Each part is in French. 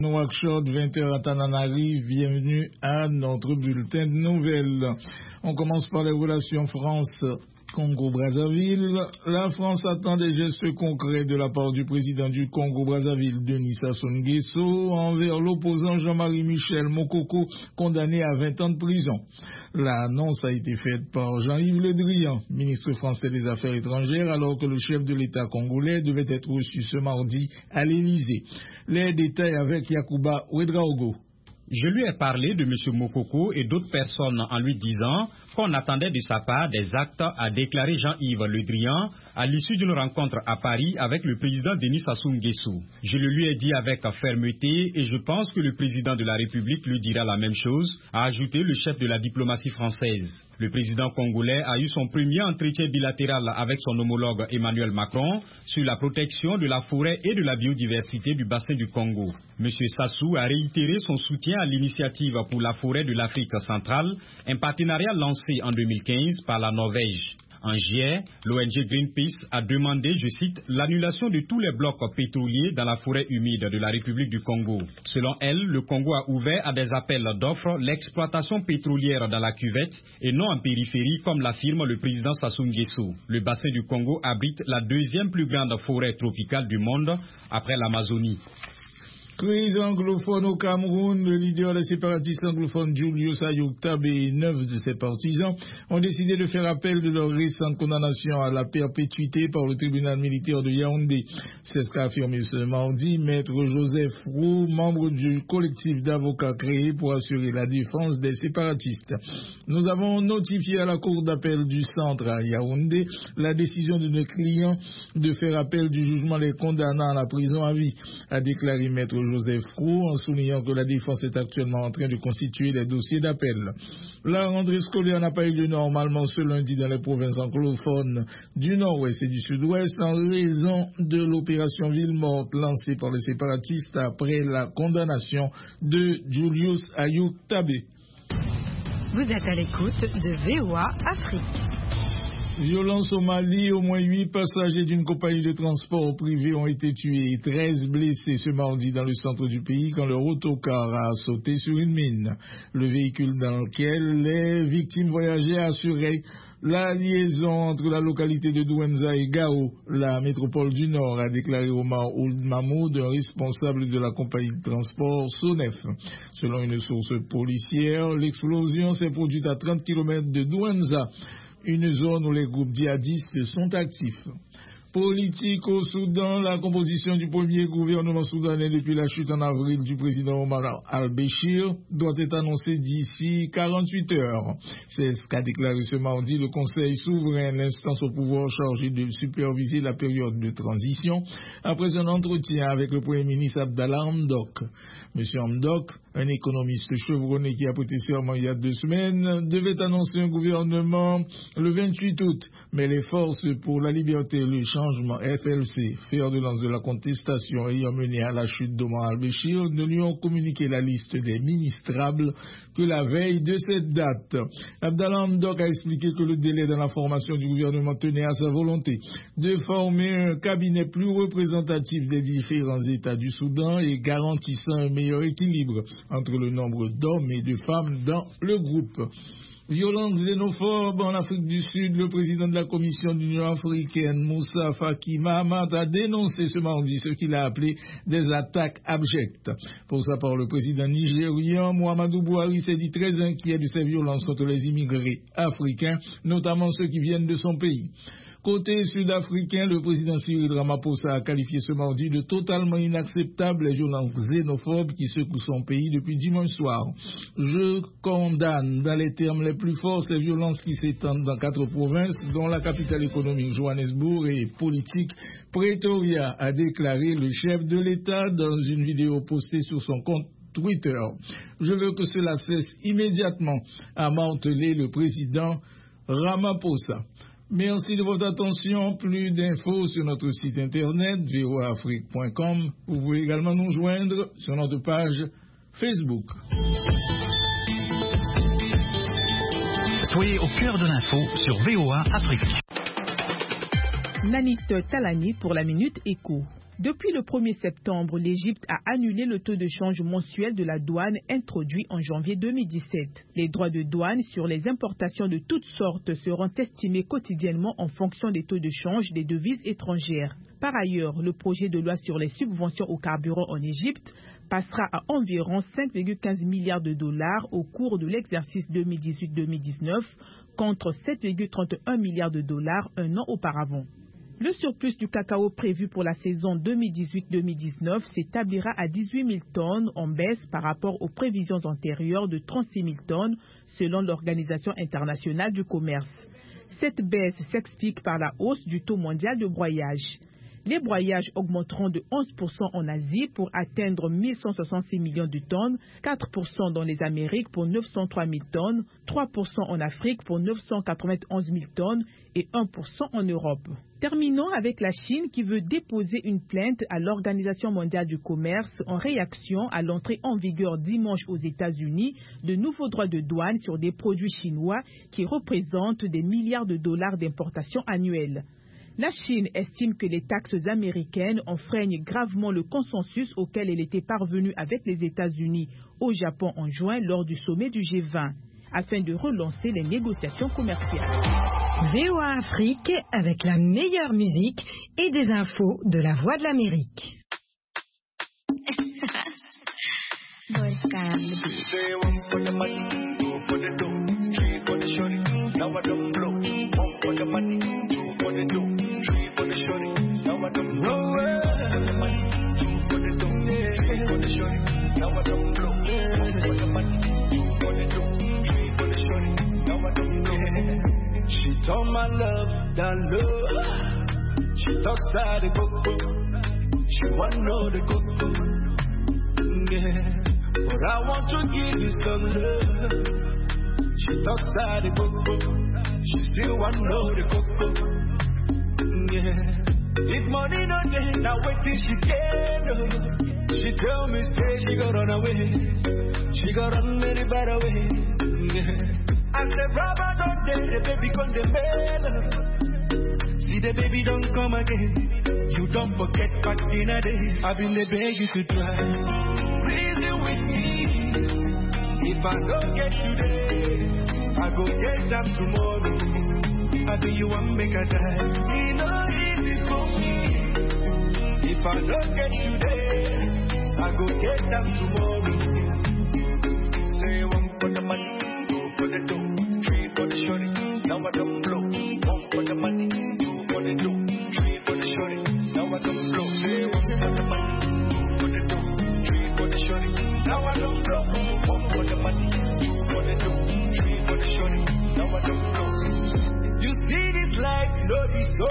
Nouakchott, 20h à Tananarive, bienvenue à notre bulletin de nouvelles. On commence par les relations France-Congo-Brazzaville. La France attend des gestes concrets de la part du président du Congo-Brazzaville, Denis Sassou Nguesso, envers l'opposant Jean-Marie Michel Mokoko, condamné à 20 ans de prison. L'annonce a été faite par Jean-Yves Le Drian, ministre français des Affaires étrangères, alors que le chef de l'État congolais devait être reçu ce mardi à l'Élysée. Les détails avec Yacouba Ouedraogo. Je lui ai parlé de M. Mokoko et d'autres personnes en lui disant qu'on attendait de sa part des actes, a déclaré Jean-Yves Le Drian à l'issue d'une rencontre à Paris avec le président Denis Sassou Nguesso. Je le lui ai dit avec fermeté et je pense que le président de la République lui dira la même chose, a ajouté le chef de la diplomatie française. Le président congolais a eu son premier entretien bilatéral avec son homologue Emmanuel Macron sur la protection de la forêt et de la biodiversité du bassin du Congo. M. Sassou a réitéré son soutien à l'initiative pour la forêt de l'Afrique centrale, un partenariat lancé en 2015 par la Norvège. En juillet, l'ONG Greenpeace a demandé, je cite, l'annulation de tous les blocs pétroliers dans la forêt humide de la République du Congo. Selon elle, le Congo a ouvert à des appels d'offres l'exploitation pétrolière dans la cuvette et non en périphérie comme l'affirme le président Sassou Nguesso. Le bassin du Congo abrite la deuxième plus grande forêt tropicale du monde après l'Amazonie. Crise anglophone au Cameroun, le leader des séparatistes anglophones Julius Ayuk-Tabé et 9 de ses partisans ont décidé de faire appel de leur récente condamnation à la perpétuité par le tribunal militaire de Yaoundé. C'est ce qu'a affirmé ce mardi maître Joseph Roux, membre du collectif d'avocats créé pour assurer la défense des séparatistes. Nous avons notifié à la cour d'appel du centre à Yaoundé la décision de nos clients de faire appel du jugement les condamnant à la prison à vie, a déclaré maître Joseph Roux, en soulignant que la défense est actuellement en train de constituer les dossiers d'appel. La rentrée scolaire n'a pas eu lieu normalement ce lundi dans les provinces anglophones du nord-ouest et du sud-ouest en raison de l'opération Ville Morte lancée par les séparatistes après la condamnation de Julius Ayuk-Tabé. Vous êtes à l'écoute de VOA Afrique. Violence au Mali, au moins 8 passagers d'une compagnie de transport privé ont été tués et 13 blessés ce mardi dans le centre du pays quand leur autocar a sauté sur une mine. Le véhicule dans lequel les victimes voyageaient assurait la liaison entre la localité de Douenza et Gao, la métropole du Nord, a déclaré Omar Ould Mahmoud, un responsable de la compagnie de transport Sonef. Selon une source policière, l'explosion s'est produite à 30 km de Douenza, une zone où les groupes djihadistes sont actifs. Politique au Soudan, la composition du premier gouvernement soudanais depuis la chute en avril du président Omar al-Béchir doit être annoncée d'ici 48 heures. C'est ce qu'a déclaré ce mardi le Conseil souverain, l'instance au pouvoir chargée de superviser la période de transition, après un entretien avec le Premier ministre Abdallah Hamdok. Monsieur Hamdok, un économiste chevronné qui a prêté serment il y a 2 semaines, devait annoncer un gouvernement le 28 août, mais les forces pour la liberté et le changement FLC, fer de lance de la contestation ayant mené à la chute d'Omar al-Béchir, ne lui ont communiqué la liste des ministrables que la veille de cette date. Abdallah Hamdok a expliqué que le délai dans la formation du gouvernement tenait à sa volonté de former un cabinet plus représentatif des différents États du Soudan et garantissant un meilleur équilibre entre le nombre d'hommes et de femmes dans le groupe. Violence xénophobe en Afrique du Sud, le président de la Commission de l'Union africaine, Moussa Faki Mahamat, a dénoncé ce mardi ce qu'il a appelé des attaques abjectes. Pour sa part, le président nigérian, Muhammadu Buhari, s'est dit très inquiet de ces violences contre les immigrés africains, notamment ceux qui viennent de son pays. Côté sud-africain, le président Cyril Ramaphosa a qualifié ce mardi de totalement inacceptable les violences xénophobes qui secouent son pays depuis dimanche soir. Je condamne dans les termes les plus forts ces violences qui s'étendent dans 4 provinces, dont la capitale économique Johannesburg et politique Pretoria, a déclaré le chef de l'État dans une vidéo postée sur son compte Twitter. Je veux que cela cesse immédiatement, a martelé le président Ramaphosa. Merci de votre attention. Plus d'infos sur notre site internet voaafrique.com. Vous pouvez également nous joindre sur notre page Facebook. Soyez au cœur de l'info sur VOA Afrique. Nanit Talani pour la Minute Éco. Depuis le 1er septembre, l'Égypte a annulé le taux de change mensuel de la douane introduit en janvier 2017. Les droits de douane sur les importations de toutes sortes seront estimés quotidiennement en fonction des taux de change des devises étrangères. Par ailleurs, le projet de loi sur les subventions au carburant en Égypte passera à environ 5,15 milliards de dollars au cours de l'exercice 2018-2019 contre 7,31 milliards de dollars un an auparavant. Le surplus du cacao prévu pour la saison 2018-2019 s'établira à 18 000 tonnes en baisse par rapport aux prévisions antérieures de 36 000 tonnes selon l'Organisation internationale du commerce. Cette baisse s'explique par la hausse du taux mondial de broyage. Les broyages augmenteront de 11% en Asie pour atteindre 1166 millions de tonnes, 4% dans les Amériques pour 903 000 tonnes, 3% en Afrique pour 991 000 tonnes et 1% en Europe. Terminons avec la Chine qui veut déposer une plainte à l'Organisation mondiale du commerce en réaction à l'entrée en vigueur dimanche aux États-Unis de nouveaux droits de douane sur des produits chinois qui représentent des milliards de dollars d'importation annuelle. La Chine estime que les taxes américaines enfreignent gravement le consensus auquel elle était parvenue avec les États-Unis au Japon en juin lors du sommet du G20, afin de relancer les négociations commerciales. VOA Afrique avec la meilleure musique et des infos de la Voix de l'Amérique. She told my love that love. She talks out the coco. She want know the coco. Yeah, but I want to give you some love. She talks out the coco. She still want know the coco. Yeah, if money no day, now wait till she can. She tell me stay, she go run away. She go run very far away. Yeah. I said, Rabba don't day, the baby come the mail. See the baby don't come again. You don't forget back in the days. I've been the beg you to try. Reason with me. If I don't get today, I go get them tomorrow. I be you and make a die. It's not easy for me. If I don't get today, I go get them tomorrow. Say one for the money. For the dough, 3 for the shorty. Now I don't blow. 1 for the money, 2 for the dough, 3 for the shorty. Now I don't blow. Say 1 for the money, 2 for the dough, 3 for the shorty. Now I don't blow. 1 for the money, 2 for the dough, 3 for the shorty. Now I don't blow. You see this life, no be so.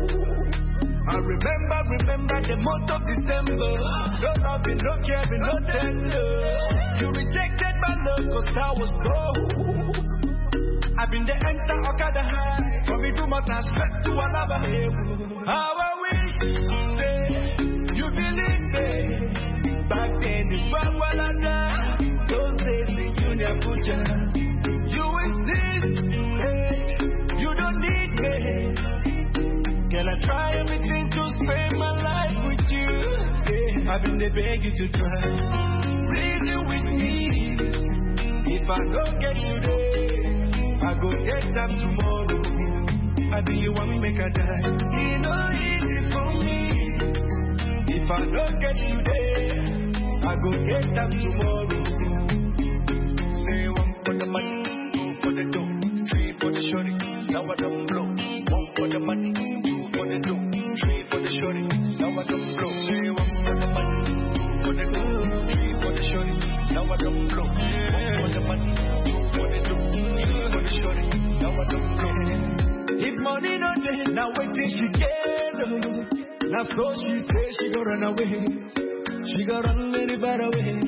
I remember the month of December. No loving, no caring, no tender. You rejected my love 'cause I was cold. I've been the enter Okada high. For me to my straight to another level. How I wish you believe me. Back then it's while I die. Those days in Junior Puja. You exist, you don't need me. Girl, I try everything to spend my life with you. Yeah, I've been the beg you to try. Reason with me. If I don't get you today, I go get them tomorrow. I be you want make a die. It's not easy for me. If I don't get you today, I go get them tomorrow. Say 1 for the money, 2 for the dough, 3 for the shorty. Now I don't blow. 1 for the money, 2 for the dough, 3 for the shorty. Now I don't blow. Say 1 for the money, 2 for the dough, 3 for the shorty. Now I don't blow. 1 for the money, 2 for the dough, 3 for the shorty. Now I don't blow. If money no day, now wait till she can. Now so she say she go run away. She go run very far away.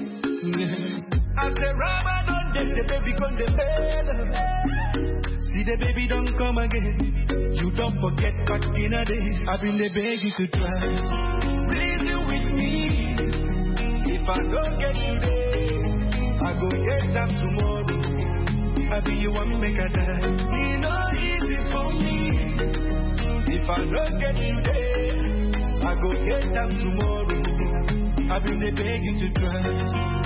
I say Rama don't day, the baby come the bed. See the baby don't come again. You don't forget back in the days. I've been the beg you to try. Reason with me. If I don't get you today, I go get them tomorrow. I be you want make a die. It's not easy for me. If I don't get you today, I go get them tomorrow. I've been begging to try.